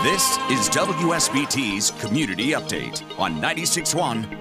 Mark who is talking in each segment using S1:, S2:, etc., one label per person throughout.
S1: This is WSBT's Community Update on 96.1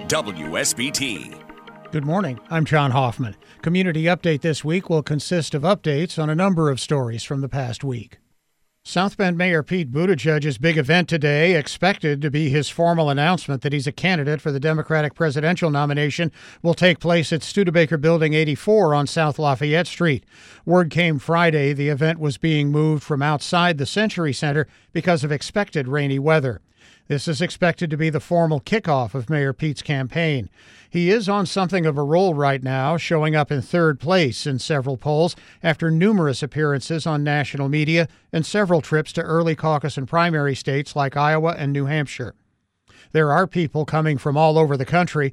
S1: WSBT.
S2: Good morning. I'm John Hoffman. Community Update this week will consist of updates on a number of stories from the past week. South Bend Mayor Pete Buttigieg's big event today, expected to be his formal announcement that he's a candidate for the Democratic presidential nomination, will take place at Studebaker Building 84 on South Lafayette Street. Word came Friday the event was being moved from outside the Century Center because of expected rainy weather. This is expected to be the formal kickoff of Mayor Pete's campaign. He is on something of a roll right now, showing up in third place in several polls after numerous appearances on national media and several trips to early caucus and primary states like Iowa and New Hampshire. There are people coming from all over the country.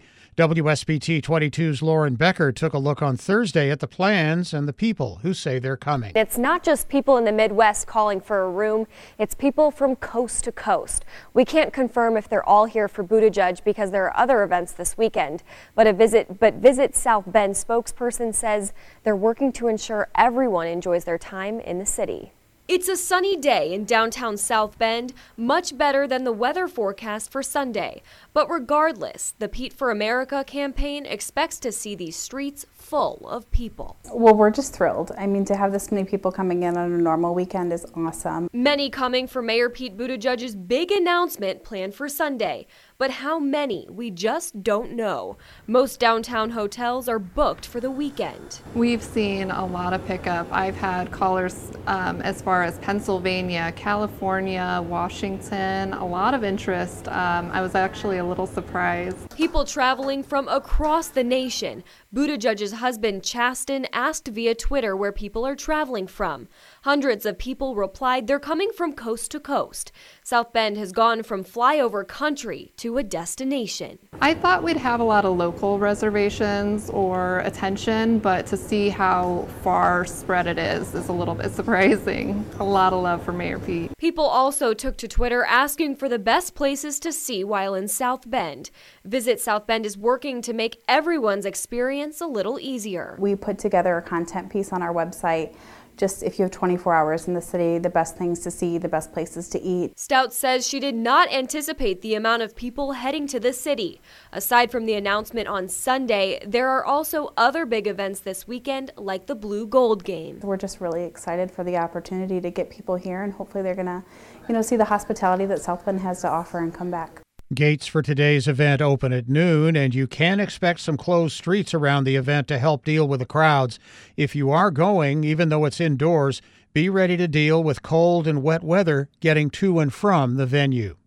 S2: WSBT 22's Lauren Becker took a look on Thursday at the plans and the people who say they're coming.
S3: It's not just people in the Midwest calling for a room, it's people from coast to coast. We can't confirm if they're all here for Buttigieg because there are other events this weekend. But Visit South Bend spokesperson says they're working to ensure everyone enjoys their time in the city.
S4: It's a sunny day in downtown South Bend, much better than the weather forecast for Sunday. But regardless, the Pete for America campaign expects to see these streets full of people.
S5: Well, we're just thrilled. I mean, to have this many people coming in on a normal weekend is awesome.
S4: Many coming for Mayor Pete Buttigieg's big announcement planned for Sunday. But how many, we just don't know. Most downtown hotels are booked for the weekend.
S6: We've seen a lot of pickup. I've had callers as far as Pennsylvania, California, Washington, a lot of interest. I was actually a little surprised.
S4: People traveling from across the nation. Buttigieg's husband, Chasten, asked via Twitter where people are traveling from. Hundreds of people replied they're coming from coast to coast. South Bend has gone from flyover country to a destination.
S6: I thought we'd have a lot of local reservations or attention, but to see how far spread it is a little bit surprising. A lot of love for Mayor Pete.
S4: People also took to Twitter asking for the best places to see while in South Bend. Visit South Bend is working to make everyone's experience a little easier.
S5: We put together a content piece on our website. Just if you have 24 hours in the city, the best things to see, the best places to eat.
S4: Stout says she did not anticipate the amount of people heading to the city. Aside from the announcement on Sunday, there are also other big events this weekend, like the Blue Gold Game.
S5: We're just really excited for the opportunity to get people here, and hopefully they're going to, see the hospitality that South Bend has to offer and come back.
S2: Gates for today's event open at noon, and you can expect some closed streets around the event to help deal with the crowds. If you are going, even though it's indoors, be ready to deal with cold and wet weather getting to and from the venue.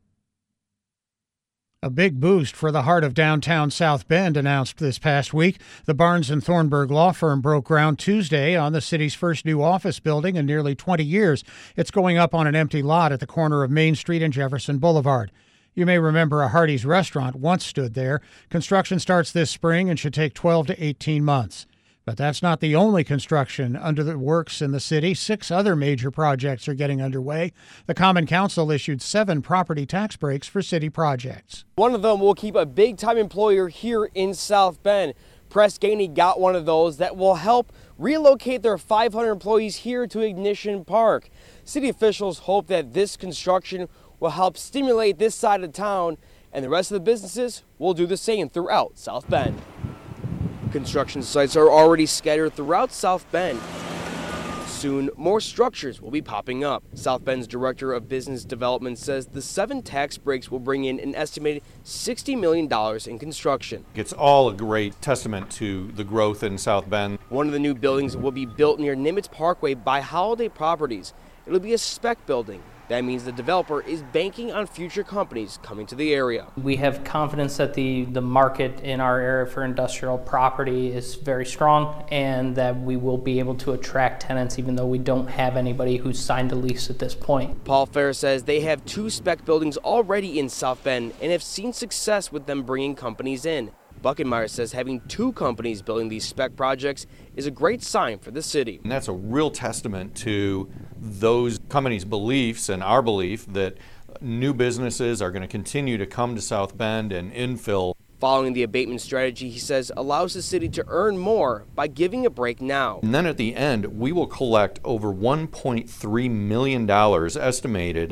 S2: A big boost for the heart of downtown South Bend announced this past week. The Barnes & Thornburg law firm broke ground Tuesday on the city's first new office building in nearly 20 years. It's going up on an empty lot at the corner of Main Street and Jefferson Boulevard. You may remember a Hardee's restaurant once stood there. Construction starts this spring and should take 12 to 18 months. But that's not the only construction under the works in the city. 6 other major projects are getting underway. The Common Council issued 7 property tax breaks for city projects.
S7: One of them will keep a big-time employer here in South Bend. Press Ganey got one of those that will help relocate their 500 employees here to Ignition Park. City officials hope that this construction will help stimulate this side of town, and the rest of the businesses will do the same throughout South Bend. Construction sites are already scattered throughout South Bend. Soon, more structures will be popping up. South Bend's Director of Business Development says the 7 tax breaks will bring in an estimated $60 million in construction.
S8: It's all a great testament to the growth in South Bend.
S7: One of the new buildings will be built near Nimitz Parkway by Holiday Properties. It'll be a spec building. That means the developer is banking on future companies coming to the area.
S9: We have confidence that the market in our area for industrial property is very strong and that we will be able to attract tenants even though we don't have anybody who's signed a lease at this point.
S7: Paul Fair says they have 2 spec buildings already in South Bend and have seen success with them bringing companies in. Buckenmeyer says having 2 companies building these spec projects is a great sign for the city.
S8: And that's a real testament to those companies' beliefs and our belief that new businesses are going to continue to come to South Bend and infill.
S7: Following the abatement strategy, he says, allows the city to earn more by giving a break now.
S8: And then at the end, we will collect over $1.3 million estimated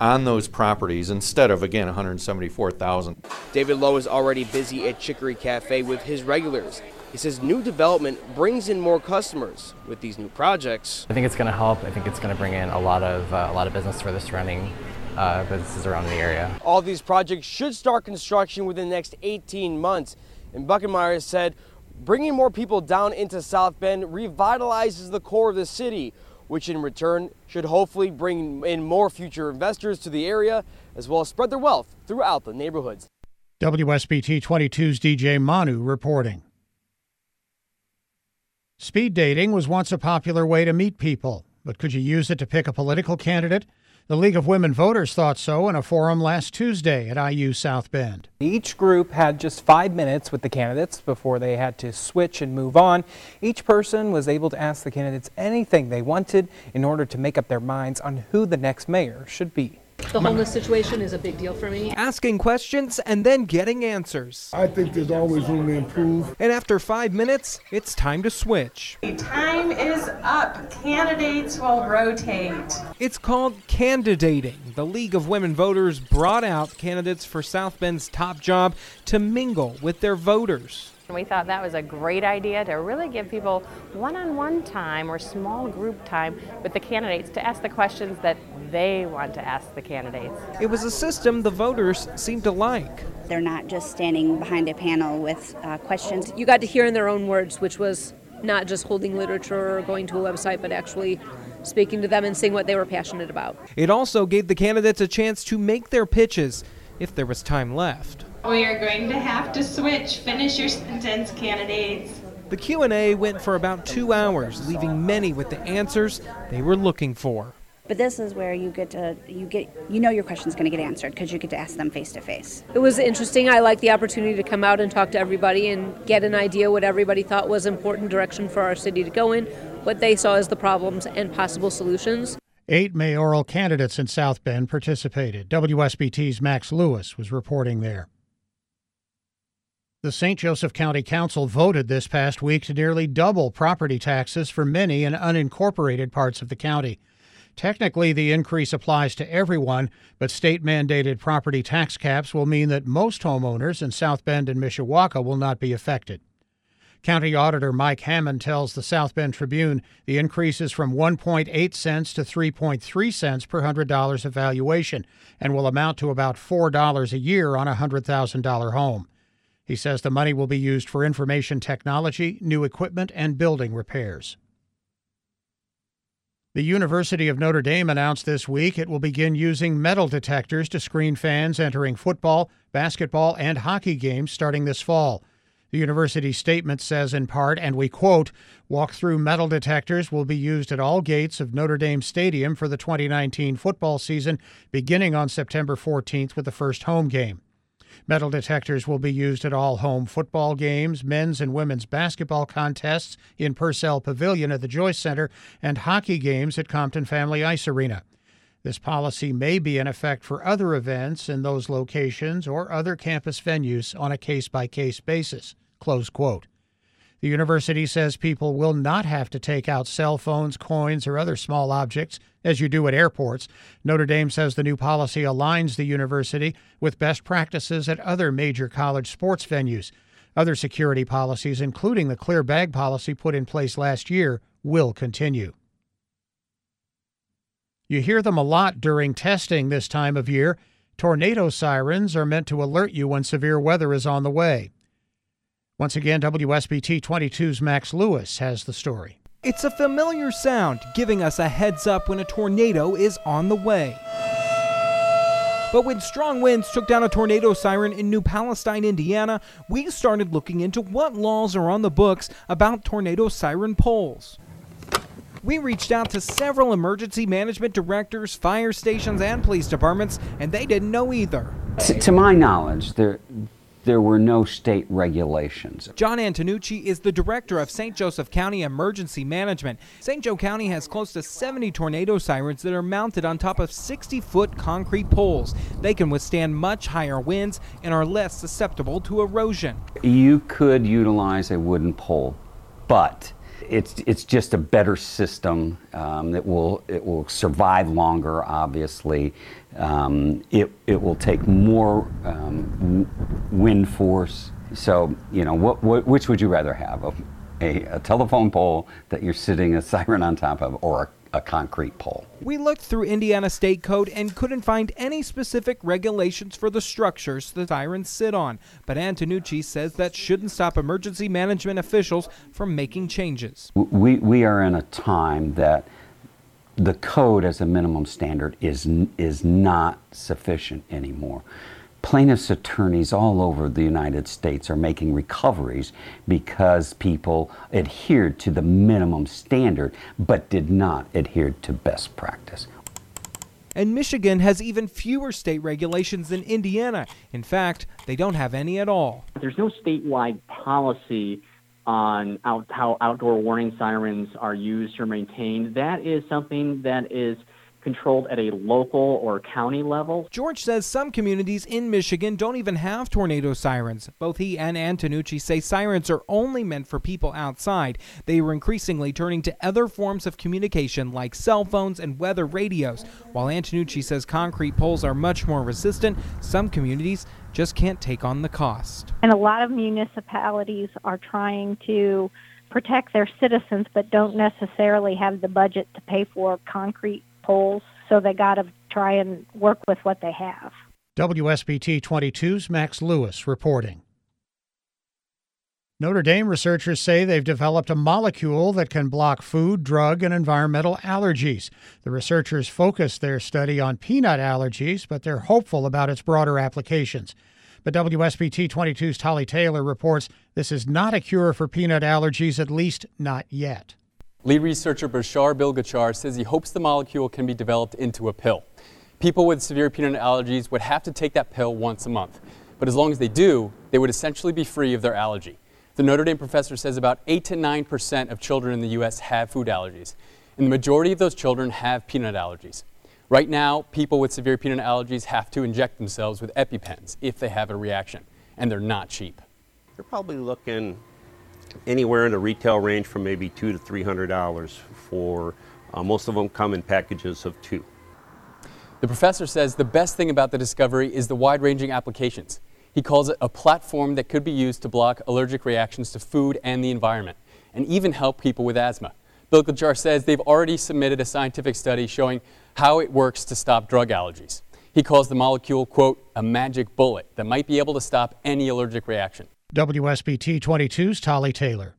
S8: on those properties instead of, again, $174,000.
S7: David Lowe is already busy at Chicory Cafe with his regulars. He says new development brings in more customers. With these new projects,
S10: I think it's going to help. I think it's going to bring in a lot of business for the surrounding businesses around the area.
S7: All these projects should start construction within the next 18 months. And Buckenmeyer said bringing more people down into South Bend revitalizes the core of the city, which in return should hopefully bring in more future investors to the area, as well as spread their wealth throughout the neighborhoods.
S2: WSBT 22's DJ Manu reporting. Speed dating was once a popular way to meet people, but could you use it to pick a political candidate? The League of Women Voters thought so in a forum last Tuesday at IU South Bend.
S11: Each group had just 5 minutes with the candidates before they had to switch and move on. Each person was able to ask the candidates anything they wanted in order to make up their minds on who the next mayor should be.
S12: The homeless situation is a big deal for me.
S11: Asking questions and then getting answers.
S13: I think there's always room to improve.
S11: And after 5 minutes, it's time to switch.
S14: Time is up. Candidates will rotate.
S11: It's called candidating. The League of Women Voters brought out candidates for South Bend's top job to mingle with their voters.
S15: We thought that was a great idea to really give people one-on-one time or small group time with the candidates to ask the questions that they want to ask the candidates.
S11: It was a system the voters seemed to like.
S16: They're not just standing behind a panel with questions.
S12: You got to hear in their own words, which was not just holding literature or going to a website, but actually speaking to them and seeing what they were passionate about.
S11: It also gave the candidates a chance to make their pitches if there was time left.
S14: We are going to have to switch. Finish your sentence, candidates.
S11: The Q&A went for about 2 hours, leaving many with the answers they were looking for.
S16: But this is where you know your question's going to get answered because you get to ask them face to face.
S12: It was interesting. I liked the opportunity to come out and talk to everybody and get an idea what everybody thought was important direction for our city to go in, what they saw as the problems and possible solutions.
S2: 8 mayoral candidates in South Bend participated. WSBT's Max Lewis was reporting there. The St. Joseph County Council voted this past week to nearly double property taxes for many in unincorporated parts of the county. Technically, the increase applies to everyone, but state-mandated property tax caps will mean that most homeowners in South Bend and Mishawaka will not be affected. County Auditor Mike Hammond tells the South Bend Tribune the increase is from 1.8 cents to 3.3 cents per $100 of valuation and will amount to about $4 a year on a $100,000 home. He says the money will be used for information technology, new equipment, and building repairs. The University of Notre Dame announced this week it will begin using metal detectors to screen fans entering football, basketball, and hockey games starting this fall. The university statement says in part, and we quote, "Walk-through metal detectors will be used at all gates of Notre Dame Stadium for the 2019 football season, beginning on September 14th with the first home game. Metal detectors will be used at all home football games, men's and women's basketball contests in Purcell Pavilion at the Joyce Center, and hockey games at Compton Family Ice Arena. This policy may be in effect for other events in those locations or other campus venues on a case-by-case basis." Close quote. The university says people will not have to take out cell phones, coins, or other small objects as you do at airports. Notre Dame says the new policy aligns the university with best practices at other major college sports venues. Other security policies, including the clear bag policy put in place last year, will continue. You hear them a lot during testing this time of year. Tornado sirens are meant to alert you when severe weather is on the way. Once again, WSBT 22's Max Lewis has the story.
S11: It's a familiar sound, giving us a heads up when a tornado is on the way. But when strong winds took down a tornado siren in New Palestine, Indiana, we started looking into what laws are on the books about tornado siren poles. We reached out to several emergency management directors, fire stations, and police departments, and they didn't know either.
S17: To my knowledge, there were no state regulations.
S11: John Antonucci is the director of St. Joseph County Emergency Management. St. Joe County has close to 70 tornado sirens that are mounted on top of 60-foot concrete poles. They can withstand much higher winds and are less susceptible to erosion.
S17: You could utilize a wooden pole, but it's just a better system that will survive longer. Obviously, it will take more wind force. So which would you rather have, a telephone pole that you're sitting a siren on top of, or a concrete pole?
S11: We looked through Indiana State Code and couldn't find any specific regulations for the structures the sirens sit on, but Antonucci says that shouldn't stop emergency management officials from making changes.
S17: We are in a time that the code as a minimum standard is not sufficient anymore. Plaintiffs' attorneys all over the United States are making recoveries because people adhered to the minimum standard but did not adhere to best practice.
S11: And Michigan has even fewer state regulations than Indiana. In fact, they don't have any at all.
S18: There's no statewide policy on how outdoor warning sirens are used or maintained. That is something that is controlled at a local or county level.
S11: George says some communities in Michigan don't even have tornado sirens. Both he and Antonucci say sirens are only meant for people outside. They were increasingly turning to other forms of communication like cell phones and weather radios. While Antonucci says concrete poles are much more resistant, some communities just can't take on the cost.
S19: And a lot of municipalities are trying to protect their citizens but don't necessarily have the budget to pay for concrete poles, so they got to try and work with what they have.
S2: WSBT 22's Max Lewis reporting. Notre Dame researchers say they've developed a molecule that can block food, drug, and environmental allergies. The researchers focused their study on peanut allergies, but they're hopeful about its broader applications. But WSBT 22's Tolly Taylor reports this is not a cure for peanut allergies, at least not yet.
S20: Lead researcher Bashar Bilgachar says he hopes the molecule can be developed into a pill. People with severe peanut allergies would have to take that pill once a month. But as long as they do, they would essentially be free of their allergy. The Notre Dame professor says about 8 to 9% of children in the U.S. have food allergies, and the majority of those children have peanut allergies. Right now, people with severe peanut allergies have to inject themselves with EpiPens if they have a reaction, and they're not cheap.
S21: You're probably looking anywhere in the retail range from maybe $200 to $300 for most of them come in packages of 2.
S20: The professor says the best thing about the discovery is the wide-ranging applications. He calls it a platform that could be used to block allergic reactions to food and the environment, and even help people with asthma. Bilgachar says they've already submitted a scientific study showing how it works to stop drug allergies. He calls the molecule, quote, a magic bullet that might be able to stop any allergic reaction.
S2: WSBT 22's Tolly Taylor.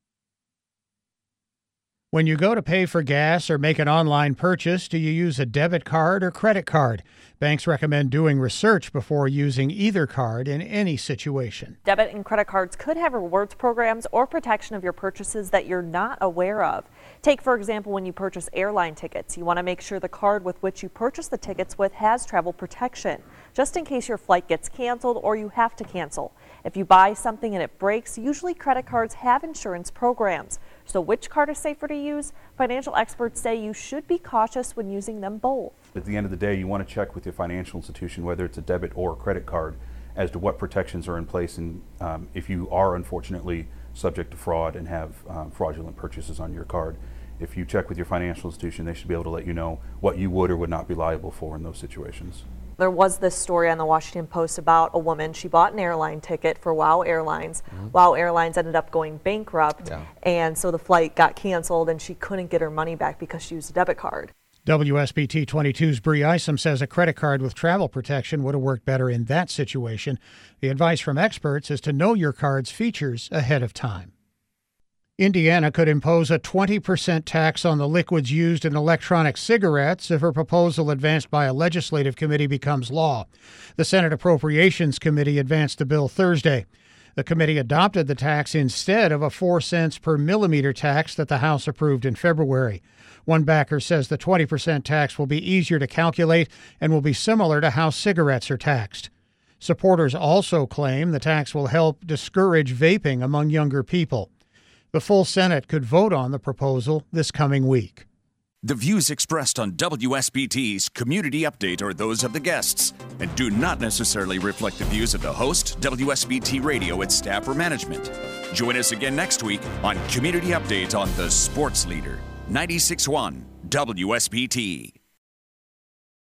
S2: When you go to pay for gas or make an online purchase, do you use a debit card or credit card? Banks recommend doing research before using either card in any situation.
S22: Debit and credit cards could have rewards programs or protection of your purchases that you're not aware of. Take, for example, when you purchase airline tickets. You want to make sure the card with which you purchase the tickets with has travel protection, just in case your flight gets canceled or you have to cancel. If you buy something and it breaks, usually credit cards have insurance programs. So which card is safer to use? Financial experts say you should be cautious when using them both.
S23: At the end of the day, you want to check with your financial institution, whether it's a debit or a credit card, as to what protections are in place, and if you are unfortunately subject to fraud and have fraudulent purchases on your card. If you check with your financial institution, they should be able to let you know what you would or would not be liable for in those situations.
S22: There was this story on the Washington Post about a woman. She bought an airline ticket for WOW Airlines. WOW Airlines ended up going bankrupt, and so the flight got canceled and she couldn't get her money back because she used a debit card.
S2: WSBT 22's Bree Isom says a credit card with travel protection would have worked better in that situation. The advice from experts is to know your card's features ahead of time. Indiana could impose a 20% tax on the liquids used in electronic cigarettes if a proposal advanced by a legislative committee becomes law. The Senate Appropriations Committee advanced the bill Thursday. The committee adopted the tax instead of a 4 cents per millimeter tax that the House approved in February. One backer says the 20% tax will be easier to calculate and will be similar to how cigarettes are taxed. Supporters also claim the tax will help discourage vaping among younger people. The full Senate could vote on the proposal this coming week.
S1: The views expressed on WSBT's Community Update are those of the guests and do not necessarily reflect the views of the host, WSBT Radio, its staff, or management. Join us again next week on Community Update on the Sports Leader, 96.1 WSBT.